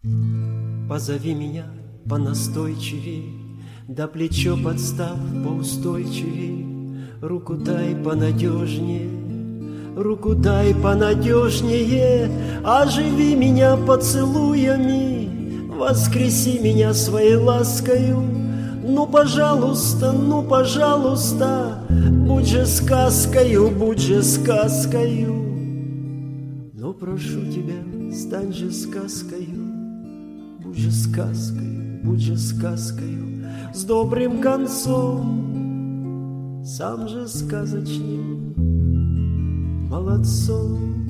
Позови меня понастойчивей, да плечо подстав поустойчивей, руку дай понадежнее, руку дай понадежнее, оживи меня поцелуями, воскреси меня своей ласкою. Ну, пожалуйста, будь же сказкою, будь же сказкою. Но прошу тебя, стань же сказкою, будь же сказкою, будь же сказкою, с добрым концом, сам же сказочным молодцом.